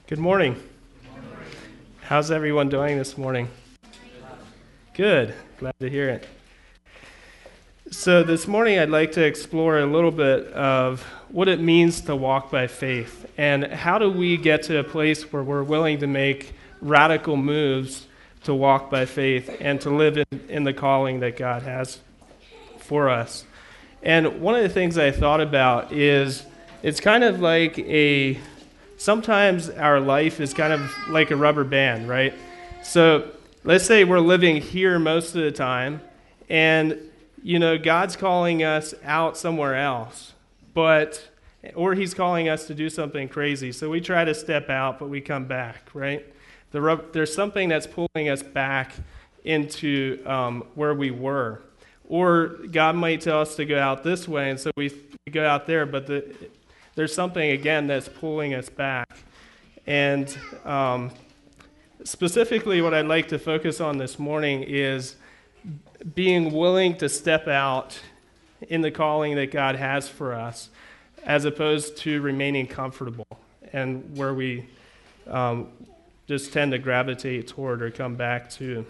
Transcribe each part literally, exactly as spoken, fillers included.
Good morning. How's everyone doing this morning? Good. Glad to hear it. So this morning I'd like to explore a little bit of what it means to walk by faith and how do we get to a place where we're willing to make radical moves to walk by faith and to live in, in the calling that God has for us. And one of the things I thought about is it's kind of like a Sometimes our life is kind of like a rubber band, right? So let's say we're living here most of the time, and, you know, God's calling us out somewhere else, but, or he's calling us to do something crazy. So we try to step out, but we come back, right? The rub- there's something that's pulling us back into um, where we were. Or God might tell us to go out this way, and so we, we go out there, but the there's something, again, that's pulling us back. And um, specifically what I'd like to focus on this morning is being willing to step out in the calling that God has for us, as opposed to remaining comfortable and where we um, just tend to gravitate toward or come back to.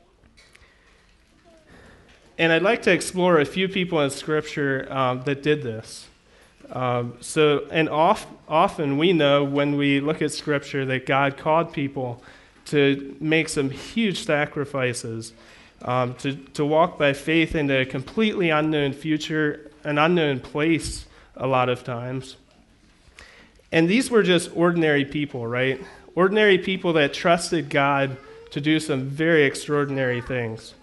And I'd like to explore a few people in Scripture um, that did this. Um, so, and oft, often we know when we look at Scripture that God called people to make some huge sacrifices, um, to, to walk by faith into a completely unknown future, an unknown place a lot of times. And these were just ordinary people, right? Ordinary people that trusted God to do some very extraordinary things.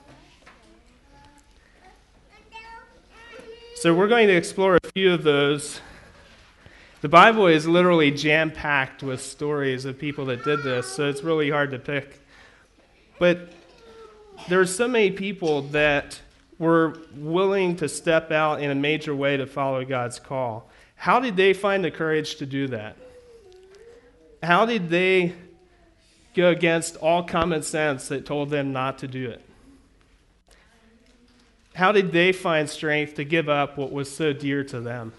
So we're going to explore a few of those. The Bible is literally jam-packed with stories of people that did this, so it's really hard to pick. But there are so many people that were willing to step out in a major way to follow God's call. How did they find the courage to do that? How did they go against all common sense that told them not to do it? How did they find strength to give up what was so dear to them?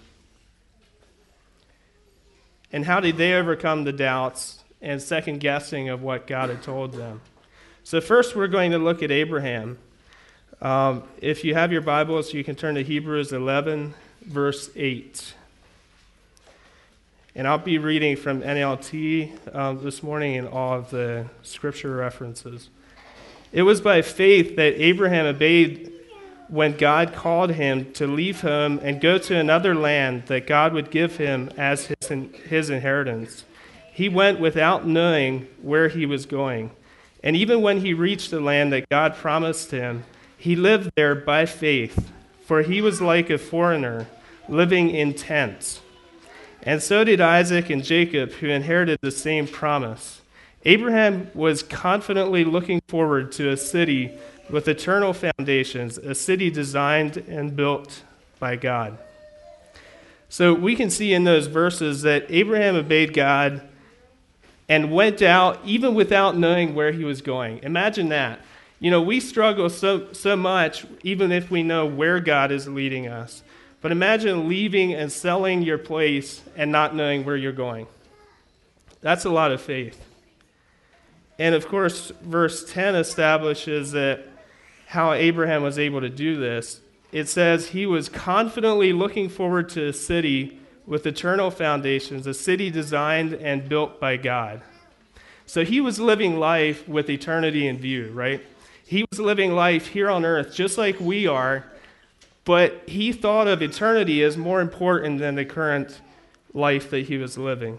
And how did they overcome the doubts and second guessing of what God had told them? So first we're going to look at Abraham. Um, if you have your Bibles, you can turn to Hebrews eleven, verse eight. And I'll be reading from N L T um, this morning in all of the scripture references. It was by faith that Abraham obeyed when God called him to leave home and go to another land that God would give him as his, his inheritance. He went without knowing where he was going. And even when he reached the land that God promised him, he lived there by faith, for he was like a foreigner living in tents. And so did Isaac and Jacob, who inherited the same promise. Abraham was confidently looking forward to a city with eternal foundations, a city designed and built by God. So we can see in those verses that Abraham obeyed God and went out even without knowing where he was going. Imagine that. You know, we struggle so, so much even if we know where God is leading us. But imagine leaving and selling your place and not knowing where you're going. That's a lot of faith. And of course, verse ten establishes that how Abraham was able to do this. It says he was confidently looking forward to a city with eternal foundations, a city designed and built by God. So he was living life with eternity in view, right? He was living life here on earth just like we are, but he thought of eternity as more important than the current life that he was living.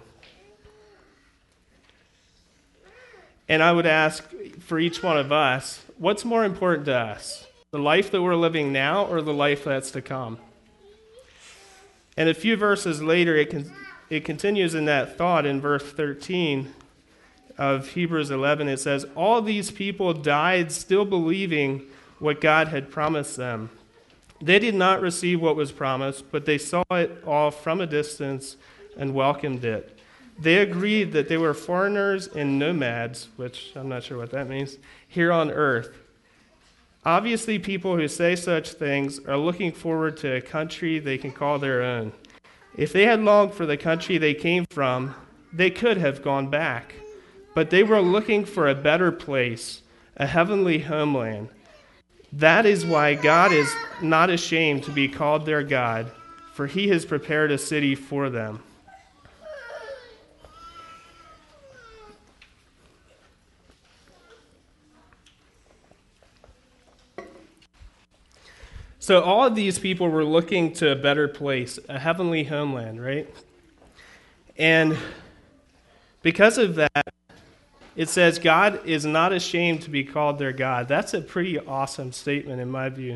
And I would ask for each one of us, what's more important to us? The life that we're living now or the life that's to come? And a few verses later, it, con- it continues in that thought in verse thirteen of Hebrews eleven. It says, all these people died still believing what God had promised them. They did not receive what was promised, but they saw it all from a distance and welcomed it. They agreed that they were foreigners and nomads, which I'm not sure what that means, here on earth. Obviously, people who say such things are looking forward to a country they can call their own. If they had longed for the country they came from, they could have gone back. But they were looking for a better place, a heavenly homeland. That is why God is not ashamed to be called their God, for he has prepared a city for them. So all of these people were looking to a better place, a heavenly homeland, right? And because of that, it says God is not ashamed to be called their God. That's a pretty awesome statement in my view.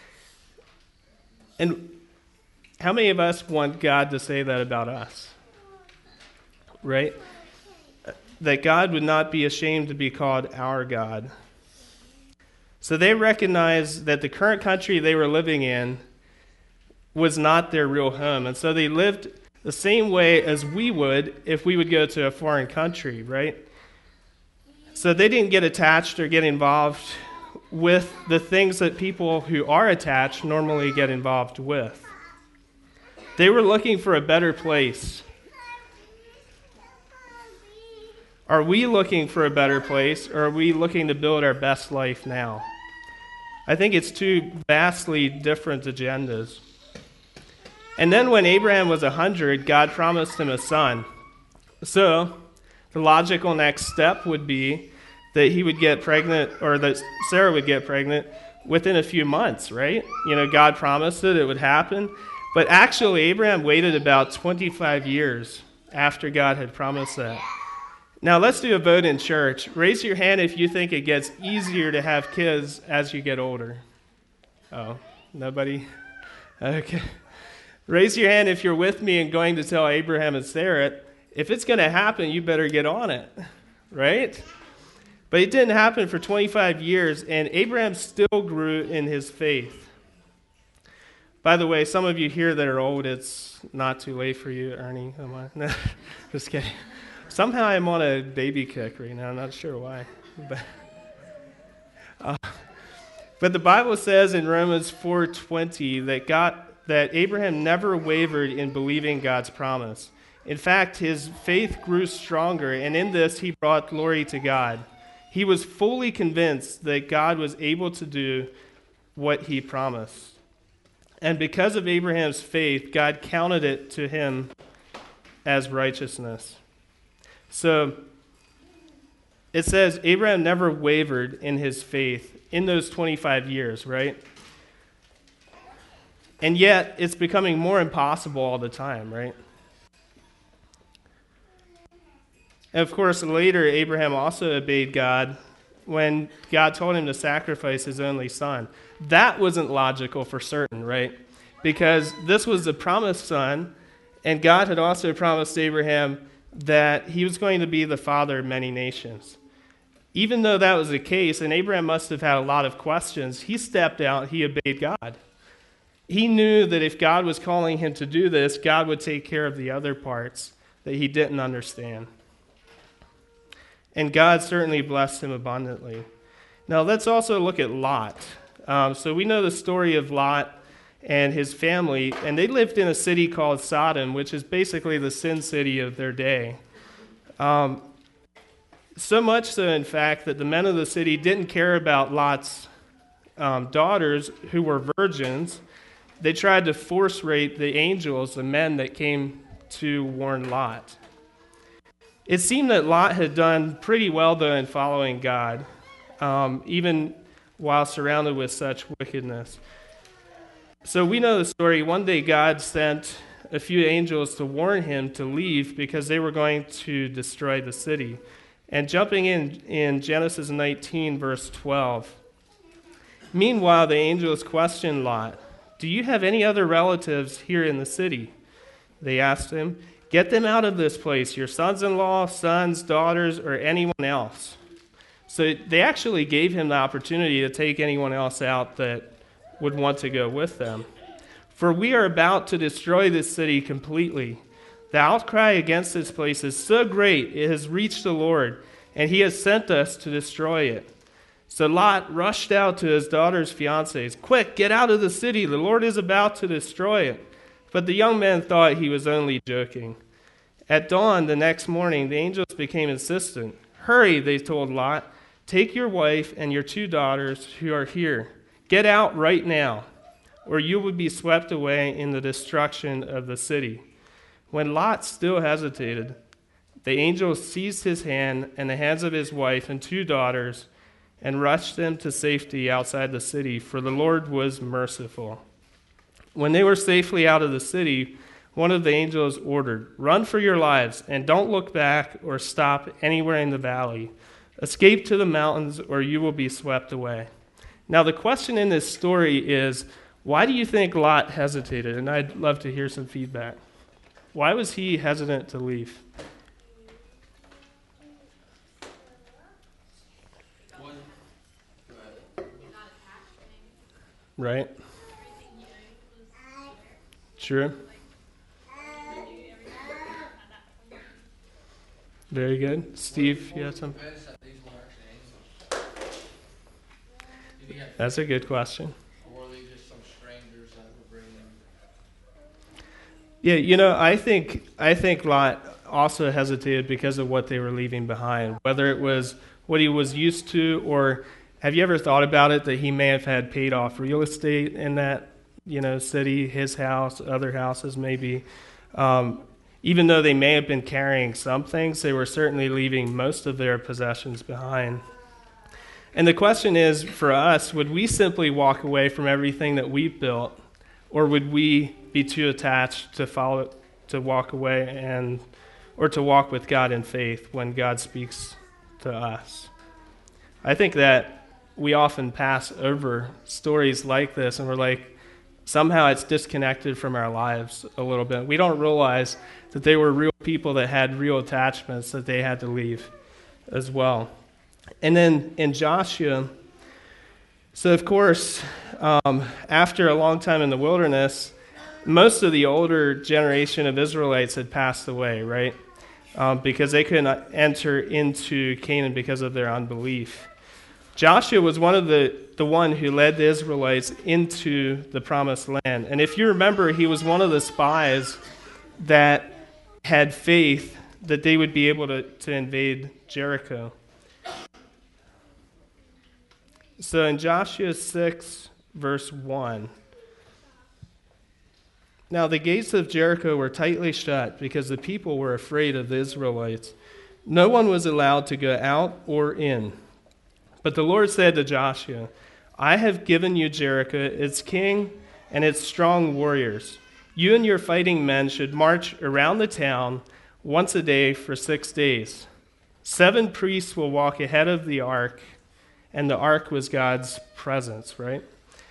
And how many of us want God to say that about us? Right? That God would not be ashamed to be called our God. So they recognized that the current country they were living in was not their real home. And so they lived the same way as we would if we would go to a foreign country, right? So they didn't get attached or get involved with the things that people who are attached normally get involved with. They were looking for a better place. Are we looking for a better place, or are we looking to build our best life now? I think it's two vastly different agendas. And then when Abraham was one hundred, God promised him a son. So the logical next step would be that he would get pregnant, or that Sarah would get pregnant within a few months, right? You know, God promised it, it would happen. But actually, Abraham waited about twenty-five years after God had promised that. Now, let's do a vote in church. Raise your hand if you think it gets easier to have kids as you get older. Oh, nobody? Okay. Raise your hand if you're with me and going to tell Abraham and Sarah, if it's going to happen, you better get on it, right? But it didn't happen for twenty-five years, and Abraham still grew in his faith. By the way, some of you here that are old, it's not too late for you, Ernie. Am I? No, just kidding. Somehow I'm on a baby kick right now. I'm not sure why. But, uh, but the Bible says in Romans four twenty that God, that Abraham never wavered in believing God's promise. In fact, his faith grew stronger, and in this he brought glory to God. He was fully convinced that God was able to do what he promised. And because of Abraham's faith, God counted it to him as righteousness. So it says Abraham never wavered in his faith in those twenty-five years, right? And yet it's becoming more impossible all the time, right? And of course, later Abraham also obeyed God when God told him to sacrifice his only son. That wasn't logical for certain, right? Because this was a promised son, and God had also promised Abraham that he was going to be the father of many nations. Even though that was the case, and Abraham must have had a lot of questions, he stepped out, he obeyed God. He knew that if God was calling him to do this, God would take care of the other parts that he didn't understand. And God certainly blessed him abundantly. Now let's also look at Lot. Um, so we know the story of Lot and his family, and they lived in a city called Sodom, which is basically the sin city of their day. Um, so much so, in fact, that the men of the city didn't care about Lot's um, daughters, who were virgins. They tried to force rape the angels, the men that came to warn Lot. It seemed that Lot had done pretty well, though, in following God, um, even while surrounded with such wickedness. So we know the story. One day God sent a few angels to warn him to leave because they were going to destroy the city. And jumping in in Genesis nineteen, verse twelve. Meanwhile, the angels questioned Lot, "Do you have any other relatives here in the city?" They asked him, "Get them out of this place, your sons-in-law, sons, daughters, or anyone else." So they actually gave him the opportunity to take anyone else out that would want to go with them. "For we are about to destroy this city completely. The outcry against this place is so great, it has reached the Lord, and he has sent us to destroy it." So Lot rushed out to his daughter's fiancés. "Quick, get out of the city. The Lord is about to destroy it." But the young man thought he was only joking. At dawn the next morning, the angels became insistent. Hurry, they told Lot. Take your wife and your two daughters who are here. Get out right now, or you will be swept away in the destruction of the city. When Lot still hesitated, the angels seized his hand and the hands of his wife and two daughters and rushed them to safety outside the city, for the Lord was merciful. When they were safely out of the city, one of the angels ordered, "Run for your lives, and don't look back or stop anywhere in the valley. Escape to the mountains, or you will be swept away." Now, the question in this story is, why do you think Lot hesitated? And I'd love to hear some feedback. Why was he hesitant to leave? Right? True. Very good. Steve, you have some? That's a good question. Or were they just some strangers that were bringing them? Yeah, you know, I think I think Lot also hesitated because of what they were leaving behind, whether it was what he was used to, or have you ever thought about it that he may have had paid off real estate in that, you know, city, his house, other houses maybe. Um, even though they may have been carrying some things, they were certainly leaving most of their possessions behind. And the question is, for us, would we simply walk away from everything that we've built, or would we be too attached to follow, to walk away and, or to walk with God in faith when God speaks to us? I think that we often pass over stories like this, and we're like, somehow it's disconnected from our lives a little bit. We don't realize that they were real people that had real attachments that they had to leave as well. And then in Joshua, so of course, um, after a long time in the wilderness, most of the older generation of Israelites had passed away, right? Um, because they couldn't enter into Canaan because of their unbelief. Joshua was one of the, the one who led the Israelites into the promised land. And if you remember, he was one of the spies that had faith that they would be able to, to invade Jericho. So in Joshua six, verse one, now the gates of Jericho were tightly shut because the people were afraid of the Israelites. No one was allowed to go out or in. But the Lord said to Joshua, "I have given you Jericho, its king, and its strong warriors. You and your fighting men should march around the town once a day for six days. Seven priests will walk ahead of the ark," and the ark was God's presence, right?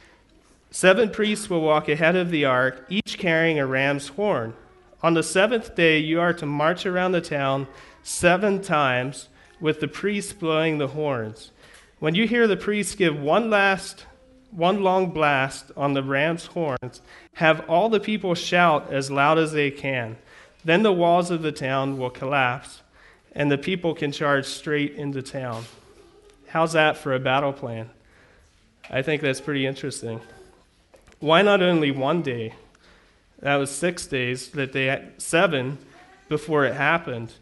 "Seven priests will walk ahead of the ark, each carrying a ram's horn. On the seventh day, you are to march around the town seven times with the priests blowing the horns. When you hear the priests give one last, one long blast on the ram's horns, have all the people shout as loud as they can. Then the walls of the town will collapse, and the people can charge straight into town." How's that for a battle plan? I think that's pretty interesting. Why not only one day? That was six days, that they had seven before it happened.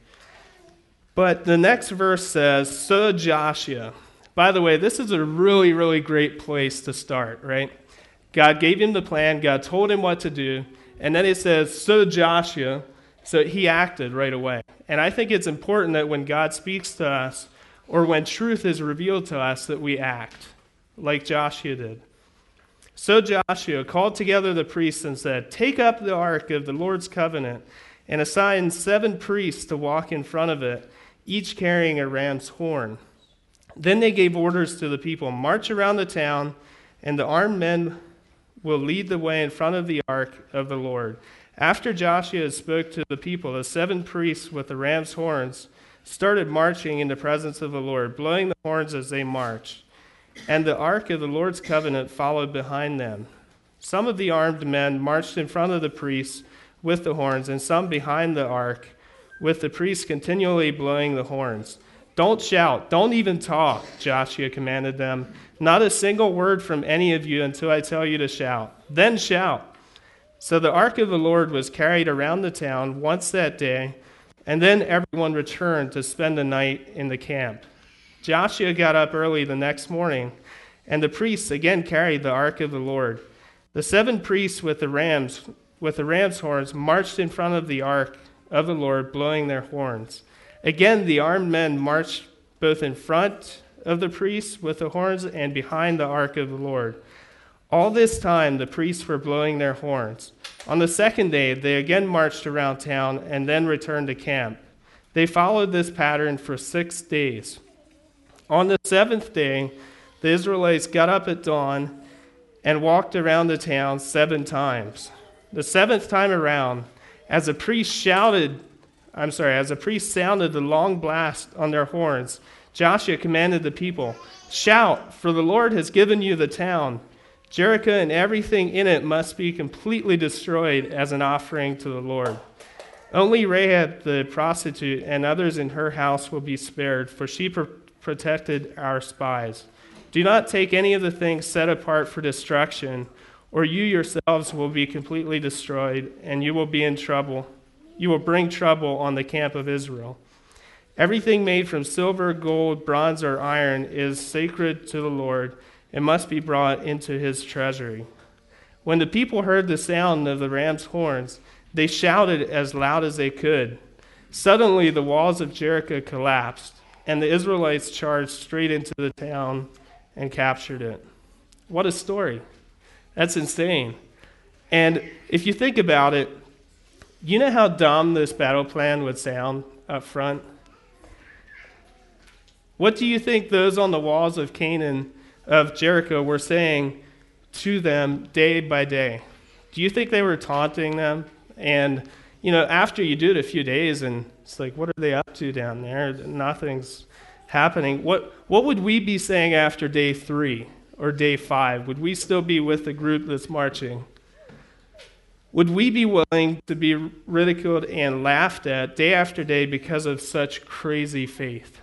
But the next verse says, "So Joshua." By the way, this is a really, really great place to start, right? God gave him the plan. God told him what to do. And then it says, "So Joshua." So he acted right away. And I think it's important that when God speaks to us, or when truth is revealed to us, that we act like Joshua did. "So Joshua called together the priests and said, 'Take up the ark of the Lord's covenant and assign seven priests to walk in front of it, each carrying a ram's horn.' Then they gave orders to the people, 'March around the town, and the armed men will lead the way in front of the ark of the Lord.' After Joshua spoke to the people, the seven priests with the ram's horns started marching in the presence of the Lord, blowing the horns as they marched. And the ark of the Lord's covenant followed behind them. Some of the armed men marched in front of the priests with the horns, and some behind the ark, with the priests continually blowing the horns. 'Don't shout, don't even talk,' Joshua commanded them. 'Not a single word from any of you until I tell you to shout. Then shout.' So the ark of the Lord was carried around the town once that day, And then everyone returned to spend the night in the camp. Joshua got up early the next morning, and the priests again carried the ark of the Lord. The seven priests with the rams with the ram's horns marched in front of the ark of the Lord, blowing their horns. Again, the armed men marched both in front of the priests with the horns and behind the ark of the Lord. All this time, the priests were blowing their horns. On the second day, they again marched around town and then returned to camp. They followed this pattern for six days. On the seventh day, the Israelites got up at dawn and walked around the town seven times. The seventh time around, as the priest shouted, I'm sorry, as the priest sounded the long blast on their horns, Joshua commanded the people, "Shout, for the Lord has given you the town. Jericho and everything in it must be completely destroyed as an offering to the Lord. Only Rahab the prostitute and others in her house will be spared, for she pr- protected our spies. Do not take any of the things set apart for destruction, or you yourselves will be completely destroyed, and you will be in trouble. You will bring trouble on the camp of Israel. Everything made from silver, gold, bronze, or iron is sacred to the Lord, and must be brought into his treasury." When the people heard the sound of the ram's horns, they shouted as loud as they could. Suddenly the walls of Jericho collapsed, and the Israelites charged straight into the town and captured it. What a story. That's insane. And if you think about it, you know how dumb this battle plan would sound up front? What do you think those on the walls of Canaan of Jericho were saying to them day by day? Do you think they were taunting them? And, you know, after you do it a few days and it's like, what are they up to down there? Nothing's happening. What what would we be saying after day three or day five? Would we still be with the group that's marching? Would we be willing to be ridiculed and laughed at day after day because of such crazy faith?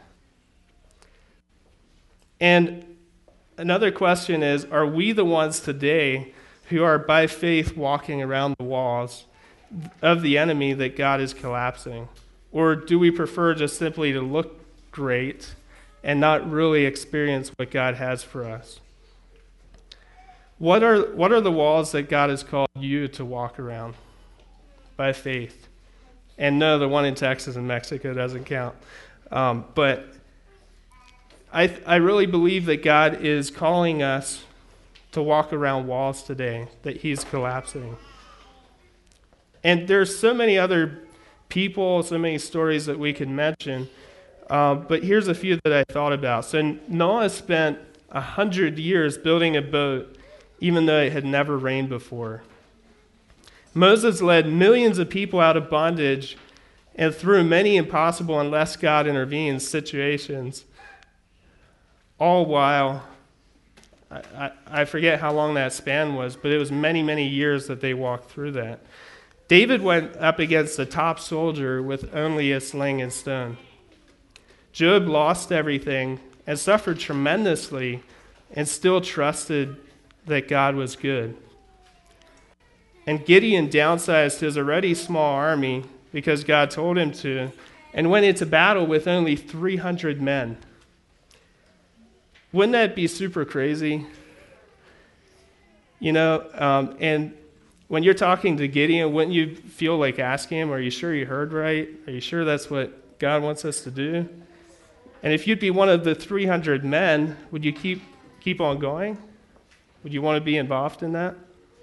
And another question is, are we the ones today who are by faith walking around the walls of the enemy that God is collapsing? Or do we prefer just simply to look great and not really experience what God has for us? What are what are the walls that God has called you to walk around by faith? And no, the one in Texas and Mexico doesn't count. Um, but I, I really believe that God is calling us to walk around walls today that he's collapsing. And there's so many other people, so many stories that we could mention, uh, but here's a few that I thought about. So Noah spent a hundred years building a boat, even though it had never rained before. Moses led millions of people out of bondage and through many impossible, unless God intervenes, situations. All while, I, I, I forget how long that span was, but it was many, many years that they walked through that. David went up against a top soldier with only a sling and stone. Job lost everything and suffered tremendously and still trusted that God was good. And Gideon downsized his already small army because God told him to, and went into battle with only three hundred men. Wouldn't that be super crazy? You know, um, and when you're talking to Gideon, wouldn't you feel like asking him, are you sure you heard right? Are you sure that's what God wants us to do? And if you'd be one of the three hundred men, would you keep keep on going? Would you want to be involved in that?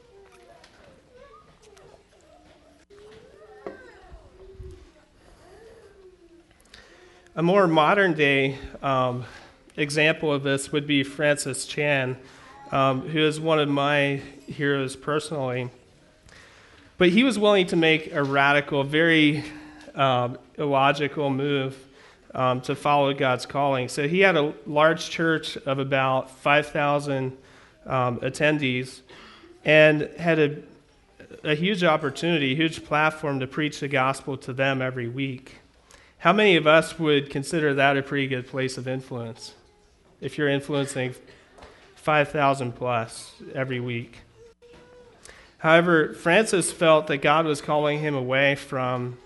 A more modern day um, example of this would be Francis Chan, um, who is one of my heroes personally. But he was willing to make a radical, very um, illogical move um, to follow God's calling. So he had a large church of about five thousand um, attendees and had a, a huge opportunity, a huge platform to preach the gospel to them every week. How many of us would consider that a pretty good place of influence if you're influencing five thousand plus every week? However, Francis felt that God was calling him away from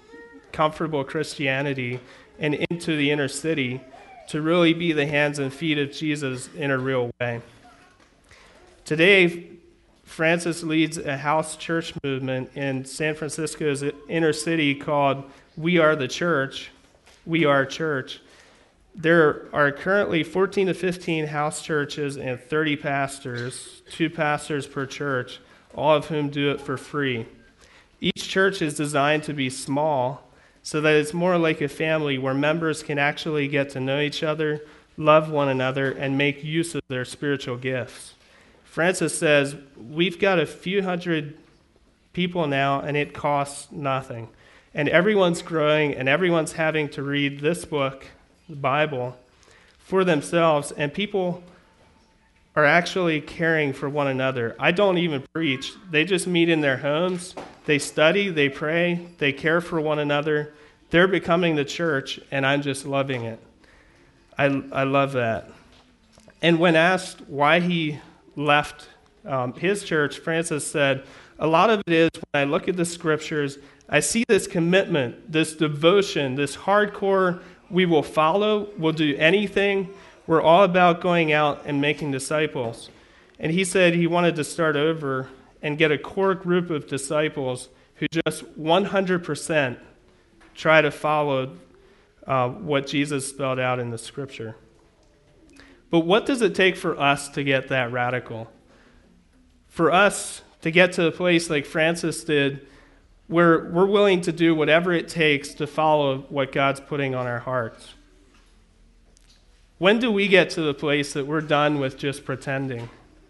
comfortable Christianity and into the inner city to really be the hands and feet of Jesus in a real way. Today, Francis leads a house church movement in San Francisco's inner city called We Are the Church, We Are Church. There are currently fourteen to fifteen house churches and thirty pastors, two pastors per church, all of whom do it for free. Each church is designed to be small so that it's more like a family where members can actually get to know each other, love one another, and make use of their spiritual gifts. Francis says, we've got a few hundred people now, and it costs nothing. And everyone's growing, and everyone's having to read this book, the Bible, for themselves, and people are actually caring for one another. I don't even preach. They just meet in their homes. They study, they pray, they care for one another. They're becoming the church, and I'm just loving it. I, I love that. And when asked why he left um, his church, Francis said, a lot of it is when I look at the scriptures, I see this commitment, this devotion, this hardcore, we will follow, we'll do anything. We're all about going out and making disciples. And he said he wanted to start over and get a core group of disciples who just one hundred percent try to follow uh, what Jesus spelled out in the scripture. But what does it take for us to get that radical? For us to get to a place like Francis did, where we're willing to do whatever it takes to follow what God's putting on our hearts. When do we get to the place that we're done with just pretending?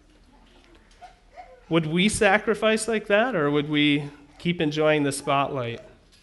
Would we sacrifice like that, or would we keep enjoying the spotlight?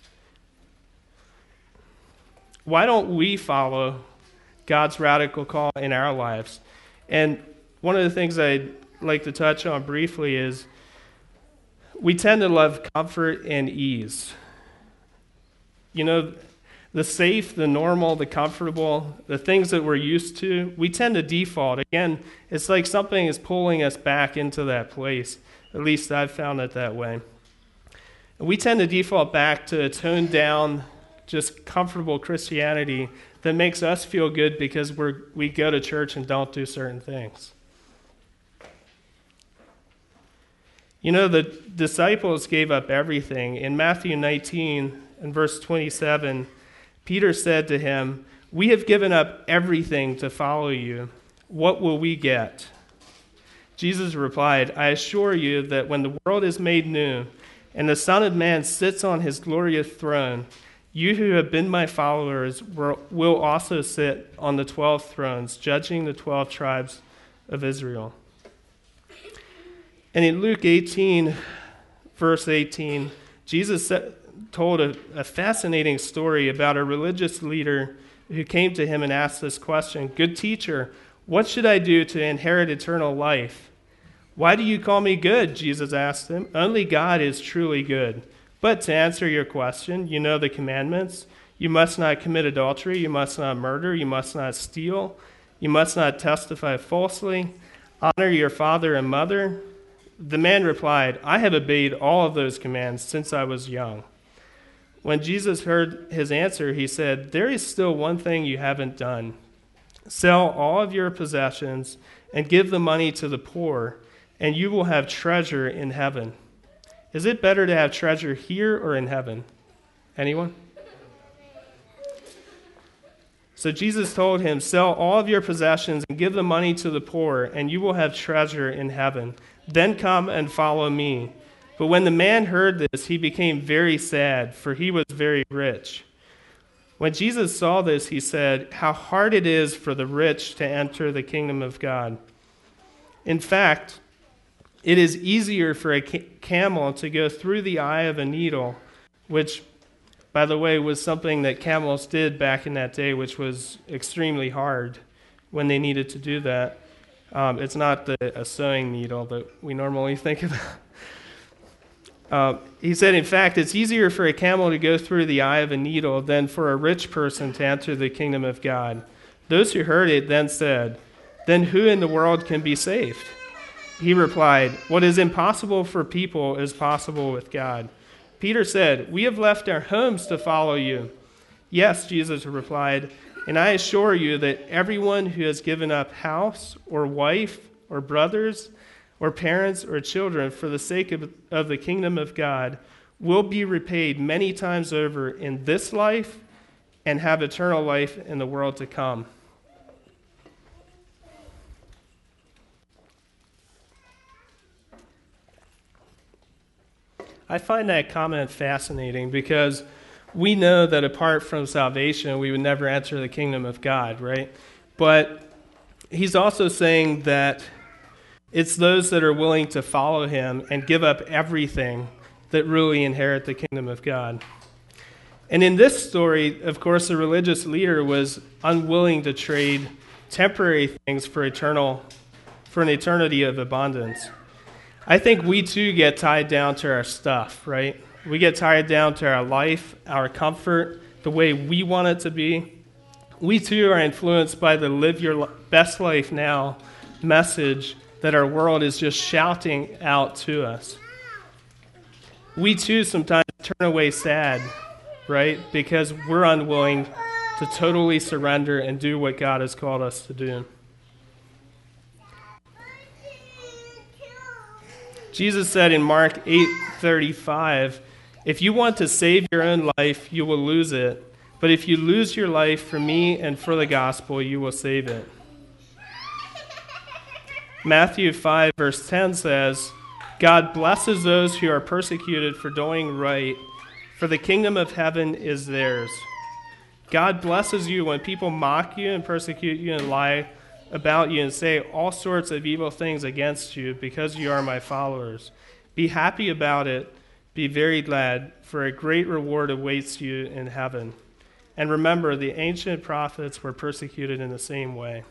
Why don't we follow God's radical call in our lives? And one of the things I'd like to touch on briefly is we tend to love comfort and ease. You know, the safe, the normal, the comfortable, the things that we're used to, we tend to default. Again, it's like something is pulling us back into that place. At least I've found it that way. And we tend to default back to a toned down, just comfortable Christianity that makes us feel good because we're we go to church and don't do certain things. You know, the disciples gave up everything. In Matthew nineteen and verse twenty-seven, Peter said to him, "We have given up everything to follow you. What will we get?" Jesus replied, "I assure you that when the world is made new and the Son of Man sits on his glorious throne, you who have been my followers will also sit on the twelve thrones, judging the twelve tribes of Israel." And in Luke eighteen, verse eighteen, Jesus told a, a fascinating story about a religious leader who came to him and asked this question, "Good teacher, what should I do to inherit eternal life?" "Why do you call me good?" Jesus asked him. "Only God is truly good. But to answer your question, you know the commandments. You must not commit adultery. You must not murder. You must not steal. You must not testify falsely. Honor your father and mother." The man replied, "I have obeyed all of those commands since I was young." When Jesus heard his answer, he said, "There is still one thing you haven't done. Sell all of your possessions and give the money to the poor, and you will have treasure in heaven. Is it better to have treasure here or in heaven?" Anyone? So Jesus told him, "Sell all of your possessions and give the money to the poor, and you will have treasure in heaven. Then come and follow me." But when the man heard this, he became very sad, for he was very rich. When Jesus saw this, he said, "How hard it is for the rich to enter the kingdom of God. In fact, it is easier for a camel to go through the eye of a needle," which, by the way, was something that camels did back in that day, which was extremely hard when they needed to do that. Um, it's not the, a sewing needle that we normally think of. uh, he said, in fact, it's easier for a camel to go through the eye of a needle than for a rich person to enter the kingdom of God. Those who heard it then said, "Then who in the world can be saved?" He replied, "What is impossible for people is possible with God." Peter said, "We have left our homes to follow you." "Yes," Jesus replied, "and I assure you that everyone who has given up house or wife or brothers or parents or children for the sake of, of the kingdom of God will be repaid many times over in this life and have eternal life in the world to come." I find that comment fascinating because we know that apart from salvation, we would never enter the kingdom of God, right? But he's also saying that it's those that are willing to follow him and give up everything that really inherit the kingdom of God. And in this story, of course, the religious leader was unwilling to trade temporary things for eternal, for an eternity of abundance. I think we too get tied down to our stuff, right? We get tied down to our life, our comfort, the way we want it to be. We too are influenced by the live your best life now message that our world is just shouting out to us. We too sometimes turn away sad, right? Because we're unwilling to totally surrender and do what God has called us to do. Jesus said in Mark eight thirty-five, "If you want to save your own life, you will lose it. But if you lose your life for me and for the gospel, you will save it." Matthew five verse ten says, "God blesses those who are persecuted for doing right, for the kingdom of heaven is theirs." God blesses you when people mock you and persecute you and lie about you and say all sorts of evil things against you because you are my followers. Be happy about it. Be very glad, for a great reward awaits you in heaven. And remember, the ancient prophets were persecuted in the same way.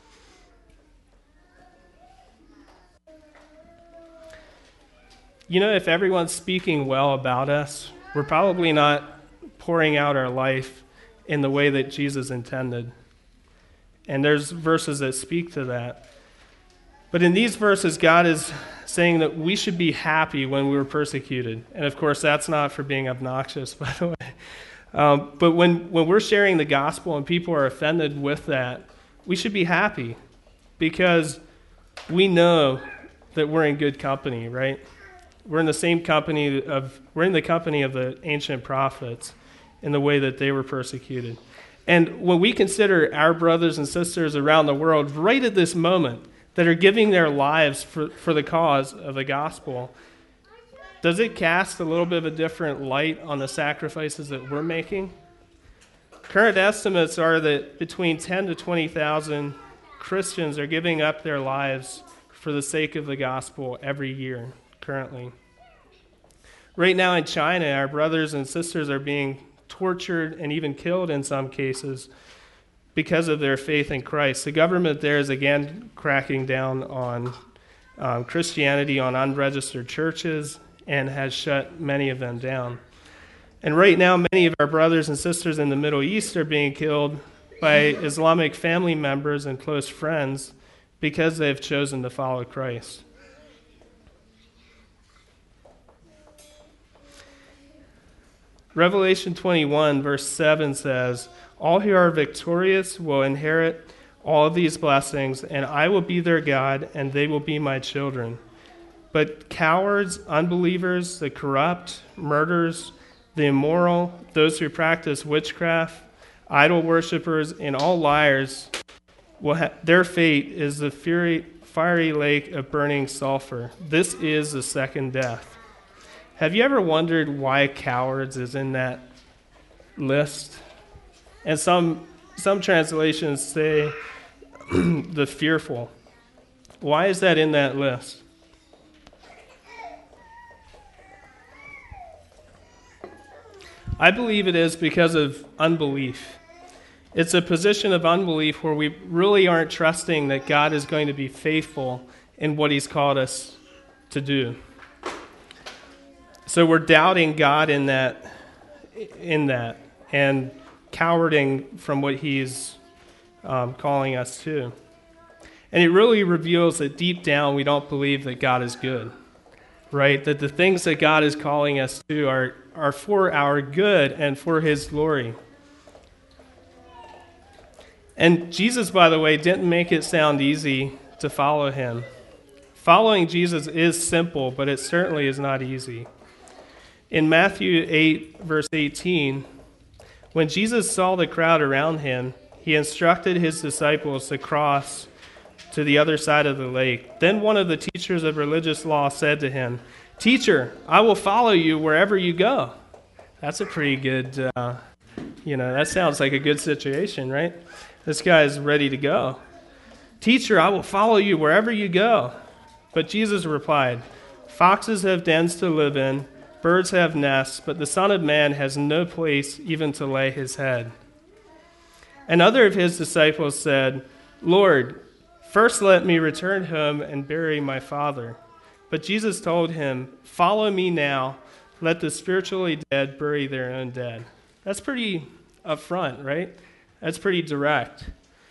You know, if everyone's speaking well about us, we're probably not pouring out our life in the way that Jesus intended. And there's verses that speak to that. But in these verses, God is saying that we should be happy when we were persecuted. And of course, that's not for being obnoxious, by the way. Um, but when, when we're sharing the gospel and people are offended with that, we should be happy because we know that we're in good company, right? We're in the same company of, we're in the company of the ancient prophets in the way that they were persecuted. And when we consider our brothers and sisters around the world right at this moment that are giving their lives for, for the cause of the gospel, does it cast a little bit of a different light on the sacrifices that we're making? Current estimates are that between ten to twenty thousand Christians are giving up their lives for the sake of the gospel every year currently. Right now in China, our brothers and sisters are being tortured and even killed in some cases because of their faith in Christ. The government there is again cracking down on um, Christianity, on unregistered churches, and has shut many of them down. And right now, many of our brothers and sisters in the Middle East are being killed by Islamic family members and close friends because they have chosen to follow Christ. Revelation twenty-one, verse seven says, "All who are victorious will inherit all of these blessings, and I will be their God, and they will be my children. But cowards, unbelievers, the corrupt, murderers, the immoral, those who practice witchcraft, idol worshippers, and all liars, will ha- their fate is the fury, fiery lake of burning sulfur. This is the second death." Have you ever wondered why cowards is in that list? And some some translations say the fearful. Why is that in that list? I believe it is because of unbelief. It's a position of unbelief where we really aren't trusting that God is going to be faithful in what he's called us to do. So we're doubting God in that, in that, and cowarding from what he's um, calling us to. And it really reveals that deep down we don't believe that God is good. right? That the things that God is calling us to are, are for our good and for his glory. And Jesus, by the way, didn't make it sound easy to follow him. Following Jesus is simple, but it certainly is not easy. In Matthew eight, verse eighteen, when Jesus saw the crowd around him, he instructed his disciples to cross to the other side of the lake. Then one of the teachers of religious law said to him, "Teacher, I will follow you wherever you go." That's a pretty good, uh, you know, that sounds like a good situation, right? This guy is ready to go. "Teacher, I will follow you wherever you go." But Jesus replied, "Foxes have dens to live in, birds have nests, but the Son of Man has no place even to lay his head." Another of his disciples said, "Lord, first let me return home and bury my father." But Jesus told him, "Follow me now. Let the spiritually dead bury their own dead." That's pretty upfront, right? That's pretty direct.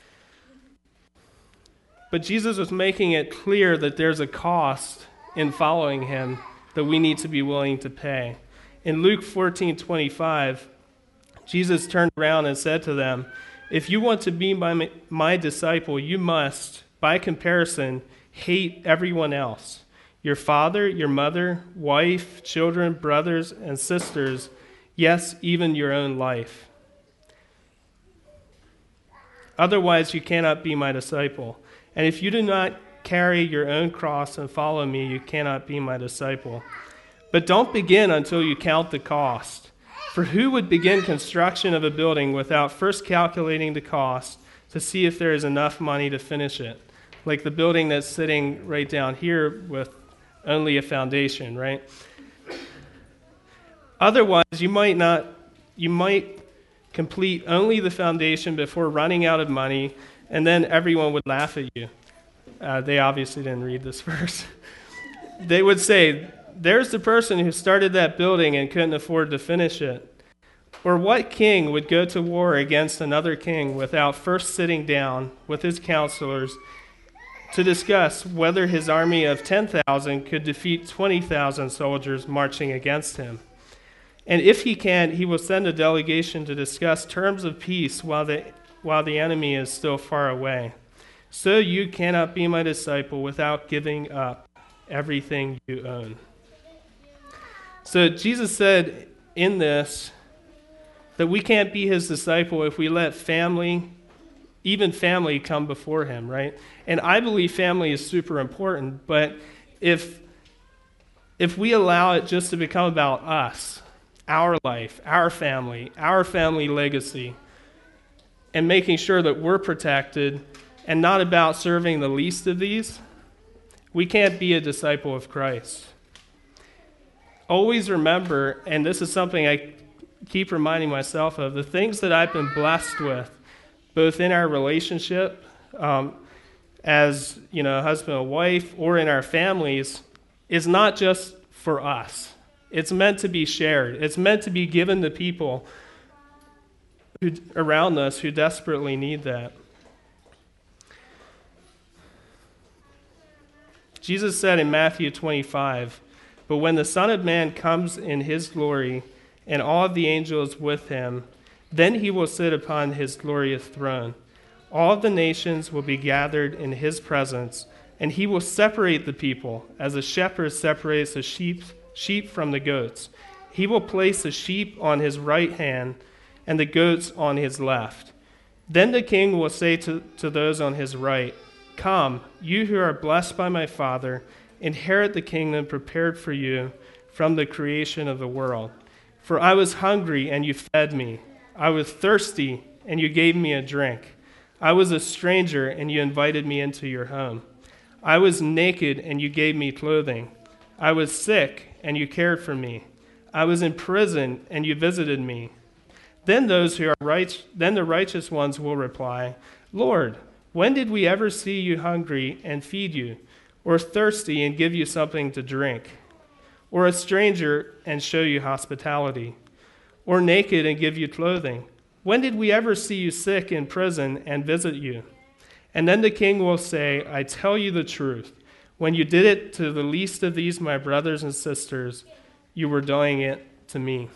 But Jesus was making it clear that there's a cost in following him that we need to be willing to pay. In Luke fourteen twenty-five, Jesus turned around and said to them, "If you want to be my, my disciple, you must, by comparison, hate everyone else. Your father, your mother, wife, children, brothers, and sisters, yes, even your own life. Otherwise, you cannot be my disciple. And if you do not carry your own cross and follow me, you cannot be my disciple. But don't begin until you count the cost. For who would begin construction of a building without first calculating the cost to see if there is enough money to finish it? Like the building that's sitting right down here with only a foundation, right? Otherwise, you might not, you might complete only the foundation before running out of money, and then everyone would laugh at you. Uh, they obviously didn't read this verse. They would say, "There's the person who started that building and couldn't afford to finish it." Or what king would go to war against another king without first sitting down with his counselors to discuss whether his army of ten thousand could defeat twenty thousand soldiers marching against him? And if he can, he will send a delegation to discuss terms of peace while the while the enemy is still far away. So you cannot be my disciple without giving up everything you own. So Jesus said in this that we can't be his disciple if we let family, even family, come before him, right? And I believe family is super important, but if if we allow it just to become about us, our life, our family, our family legacy, and making sure that we're protected and not about serving the least of these, we can't be a disciple of Christ. Always remember, and this is something I keep reminding myself of, the things that I've been blessed with, both in our relationship um, as, you know, husband and wife, or in our families, is not just for us. It's meant to be shared. It's meant to be given to people who, around us who desperately need that. Jesus said in Matthew twenty-five, "But when the Son of Man comes in his glory, and all of the angels with him, then he will sit upon his glorious throne. All of the nations will be gathered in his presence, and he will separate the people as a shepherd separates the sheep, sheep from the goats. He will place the sheep on his right hand and the goats on his left. Then the king will say to, to those on his right, 'Come, you who are blessed by my Father, inherit the kingdom prepared for you from the creation of the world. For I was hungry, and you fed me. I was thirsty, and you gave me a drink. I was a stranger, and you invited me into your home. I was naked, and you gave me clothing. I was sick, and you cared for me. I was in prison, and you visited me.' Then those who are right, then the righteous ones will reply, 'Lord, when did we ever see you hungry and feed you, or thirsty and give you something to drink, or a stranger and show you hospitality, or naked and give you clothing? When did we ever see you sick in prison and visit you?' And then the king will say, 'I tell you the truth, When you did it to the least of these, my brothers and sisters, you were doing it to me.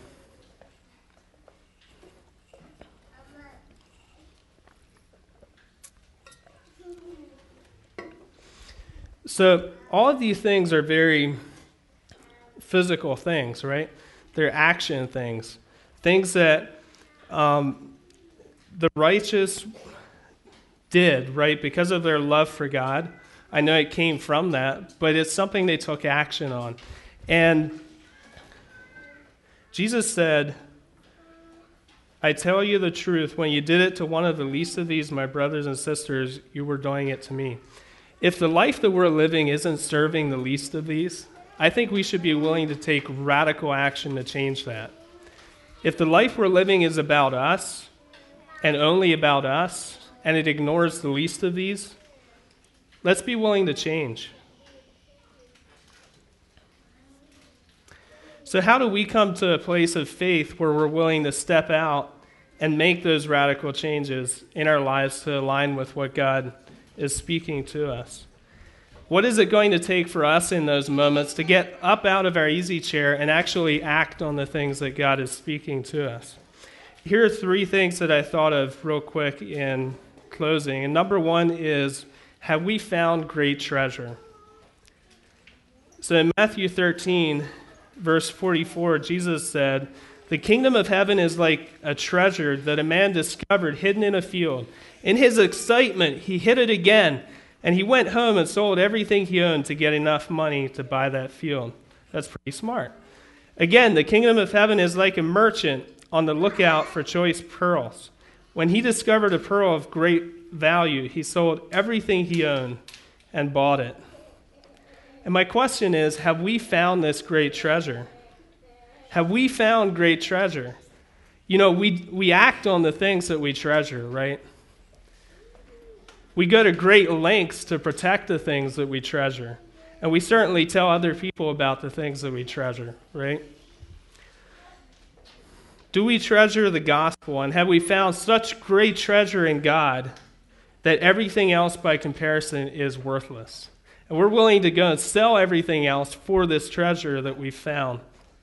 So all of these things are very physical things, right? They're action things. Things that um, the righteous did, right? Because of their love for God. I know it came from that, but it's something they took action on. And Jesus said, I tell you the truth, when you did it to one of the least of these, my brothers and sisters, you were doing it to me. If the life that we're living isn't serving the least of these, I think we should be willing to take radical action to change that. If the life we're living is about us, and only about us, and it ignores the least of these, let's be willing to change. So how do we come to a place of faith where we're willing to step out and make those radical changes in our lives to align with what God is speaking to us? What is it going to take for us in those moments to get up out of our easy chair and actually act on the things that God is speaking to us? Here are three things that I thought of real quick in closing. And number one is, have we found great treasure? So in Matthew thirteen, verse forty-four, Jesus said, the kingdom of heaven is like a treasure that a man discovered hidden in a field. In his excitement, he hid it again, and he went home and sold everything he owned to get enough money to buy that field. That's pretty smart. Again, the kingdom of heaven is like a merchant on the lookout for choice pearls. When he discovered a pearl of great value, he sold everything he owned and bought it. And my question is, have we found this great treasure? Have we found great treasure? You know, we we act on the things that we treasure, right? We go to great lengths to protect the things that we treasure. And we certainly tell other people about the things that we treasure, right? Do we treasure the gospel? And have we found such great treasure in God that everything else by comparison is worthless? And we're willing to go and sell everything else for this treasure that we found.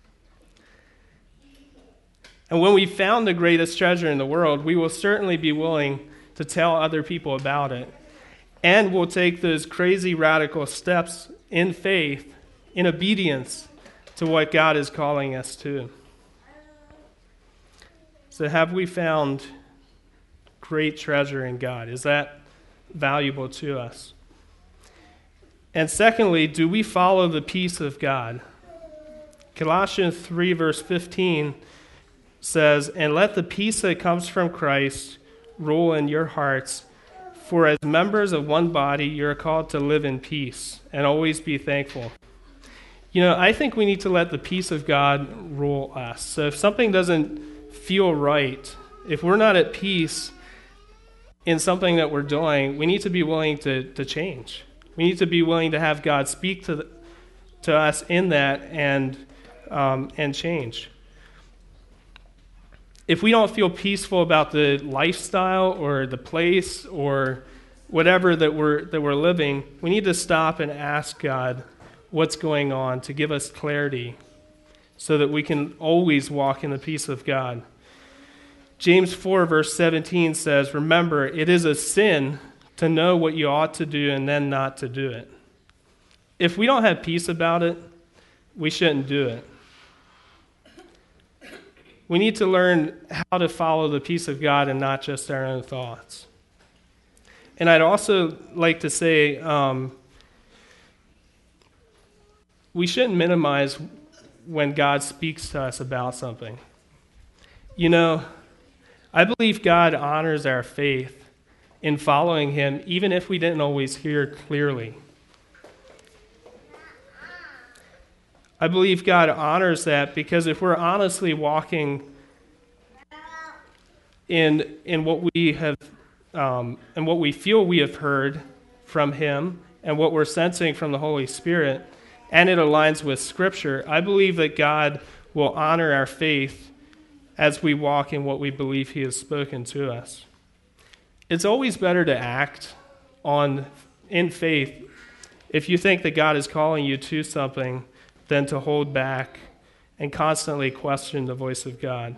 And when we found the greatest treasure in the world, we will certainly be willing to tell other people about it. And we'll take those crazy radical steps in faith, in obedience to what God is calling us to. So have we found great treasure in God? Is that valuable to us? And secondly, do we follow the peace of God? Colossians three, verse fifteen says, and let the peace that comes from Christ rule in your hearts, for as members of one body, you're called to live in peace and always be thankful. You know, I think we need to let the peace of God rule us. So if something doesn't feel right, if we're not at peace in something that we're doing, we need to be willing to, to change. We need to be willing to have God speak to the, to us in that and um, and change. If we don't feel peaceful about the lifestyle or the place or whatever that we're that we're living, we need to stop and ask God what's going on to give us clarity so that we can always walk in the peace of God. James four, verse seventeen says, remember, it is a sin to know what you ought to do and then not to do it. If we don't have peace about it, we shouldn't do it. We need to learn how to follow the peace of God and not just our own thoughts. And I'd also like to say, um, we shouldn't minimize when God speaks to us about something. You know, I believe God honors our faith in following him, even if we didn't always hear clearly. I believe God honors that because if we're honestly walking in in what we have um, and what we feel we have heard from him and what we're sensing from the Holy Spirit, and it aligns with Scripture, I believe that God will honor our faith as we walk in what we believe he has spoken to us. It's always better to act on in faith if you think that God is calling you to something, then to hold back and constantly question the voice of God.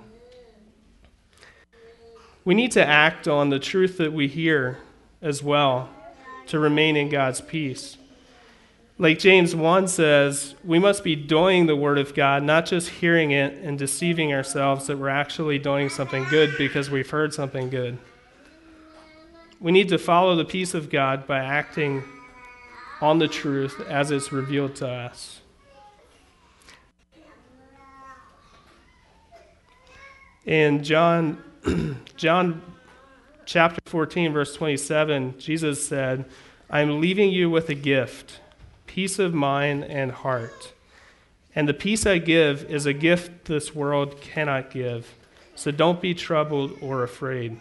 We need to act on the truth that we hear as well to remain in God's peace. Like James one says, we must be doing the word of God, not just hearing it and deceiving ourselves that we're actually doing something good because we've heard something good. We need to follow the peace of God by acting on the truth as it's revealed to us. In John, John chapter fourteen, verse twenty-seven, Jesus said, "I am leaving you with a gift, peace of mind and heart. And the peace I give is a gift this world cannot give. So don't be troubled or afraid."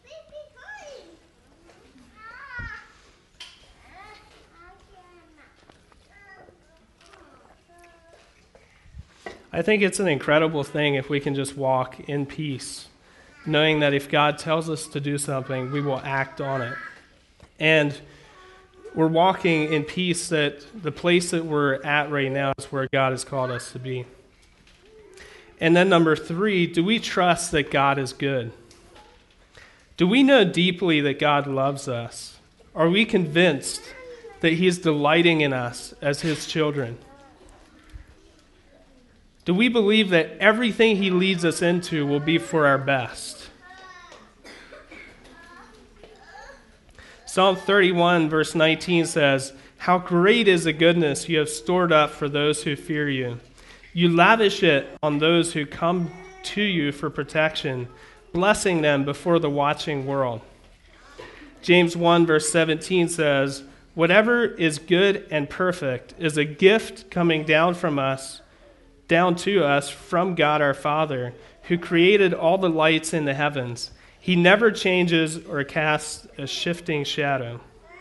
I think it's an incredible thing if we can just walk in peace, knowing that if God tells us to do something, we will act on it. And we're walking in peace that the place that we're at right now is where God has called us to be. And then number three, do we trust that God is good? Do we know deeply that God loves us? Are we convinced that He is delighting in us as His children? Do we believe that everything He leads us into will be for our best? Psalm thirty-one, verse nineteen says, "How great is the goodness you have stored up for those who fear you. You lavish it on those who come to you for protection, blessing them before the watching world." James one, verse seventeen says, "Whatever is good and perfect is a gift coming down from us, down to us from God our Father, who created all the lights in the heavens. He never changes or casts a shifting shadow."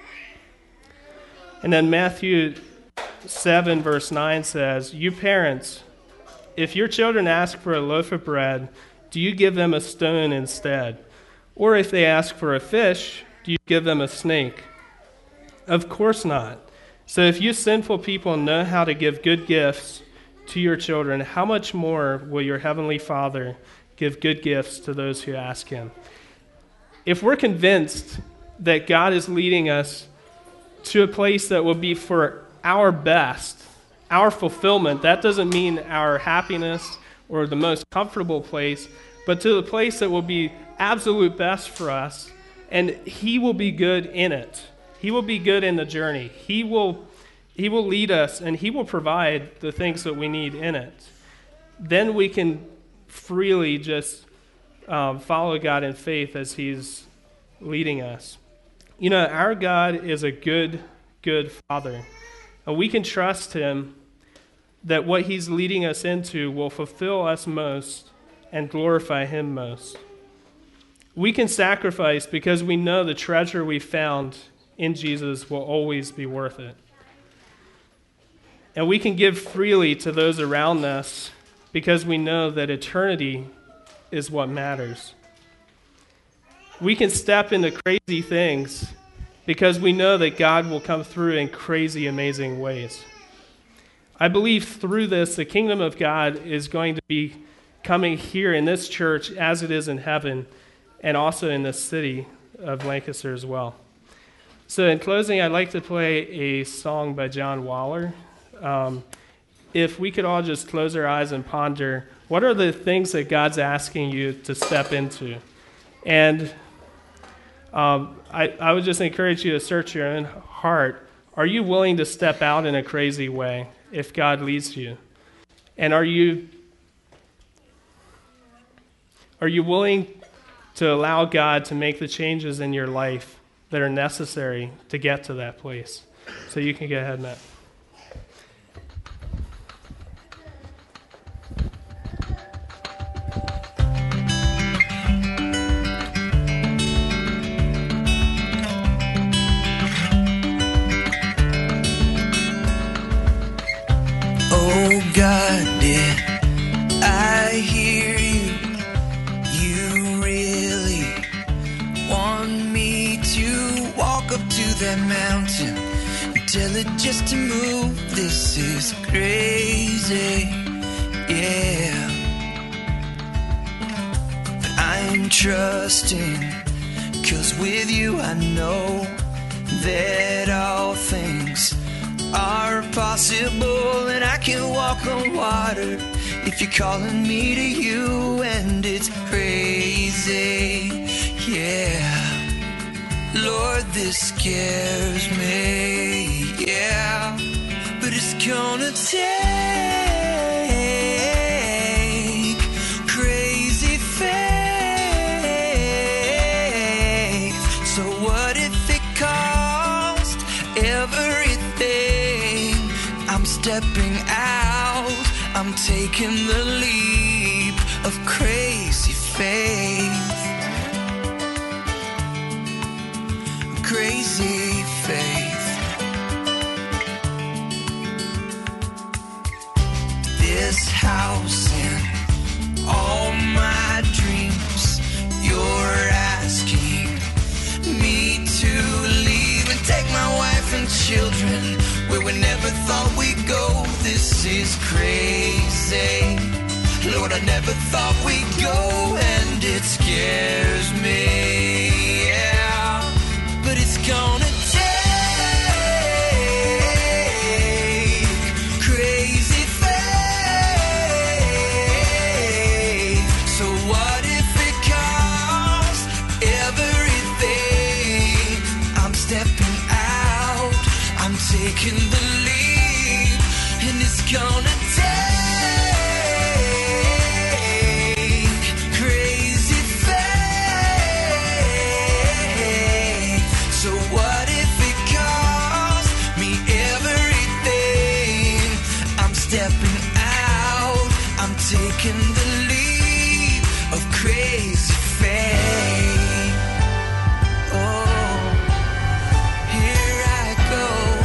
And then Matthew seven, verse nine says, "You parents, if your children ask for a loaf of bread, do you give them a stone instead? Or if they ask for a fish, do you give them a snake? Of course not. So if you sinful people know how to give good gifts to your children, how much more will your heavenly Father give good gifts to those who ask Him?" If we're convinced that God is leading us to a place that will be for our best, our fulfillment, that doesn't mean our happiness or the most comfortable place, but to the place that will be absolute best for us, and He will be good in it. He will be good in the journey. He will He will lead us, and He will provide the things that we need in it. Then we can freely just um, follow God in faith as He's leading us. You know, our God is a good, good Father. And we can trust Him that what He's leading us into will fulfill us most and glorify Him most. We can sacrifice because we know the treasure we found in Jesus will always be worth it. And we can give freely to those around us because we know that eternity is what matters. We can step into crazy things because we know that God will come through in crazy, amazing ways. I believe through this, the kingdom of God is going to be coming here in this church as it is in heaven, and also in this city of Lancaster as well. So in closing, I'd like to play a song by John Waller. Um, if we could all just close our eyes and ponder, what are the things that God's asking you to step into? And um, I, I would just encourage you to search your own heart. Are you willing to step out in a crazy way if God leads you? And are you are you willing to allow God to make the changes in your life that are necessary to get to that place? So you can go ahead, Matt. Oh God, did I hear you? You really want me to walk up to that mountain and tell it just to move. This is crazy, yeah. But I'm trusting, 'cause with you I know that all things are possible, and I can walk on water if you're calling me to you. And it's crazy, yeah. Lord, this scares me, yeah. But it's gonna take crazy faith. So what if it cost everything? I'm stepping out, I'm taking the leap of crazy faith. Crazy faith. This house and all my dreams, you're asking me to leave and take my wife and children where we never thought we'd go. This is crazy. Lord, I never thought we'd go, and it scares me, yeah. But it's gonna take crazy faith. So what if it costs everything? I'm stepping out, I'm taking the leap, and it's gonna take crazy faith. So what if it costs me everything? I'm stepping out, I'm taking the leap of crazy faith. Oh, here I go.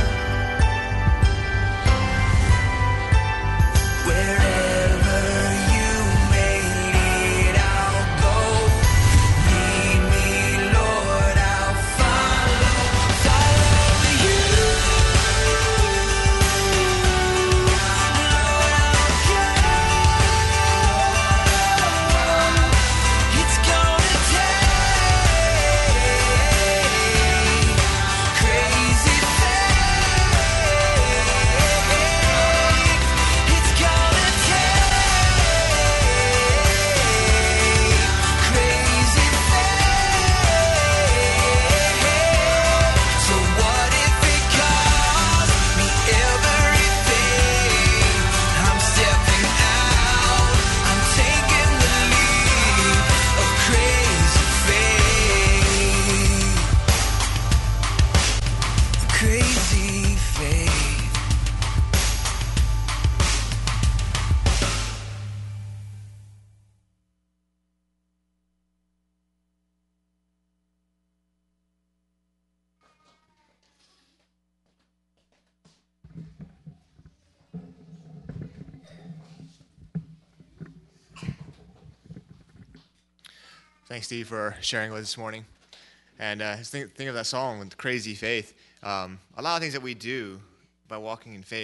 Wherever you may lead, I'll go. Lead me, Lord, I'll follow, follow you. Lord, I'll go. It's gonna take crazy faith. It's gonna take crazy faith. So what if it costs me everything? I'm stepping out, I'm taking the leap of crazy faith. Crazy faith. Thanks, Steve, for sharing with us this morning. And uh, just think, think of that song with crazy faith. Um, a lot of things that we do by walking in faith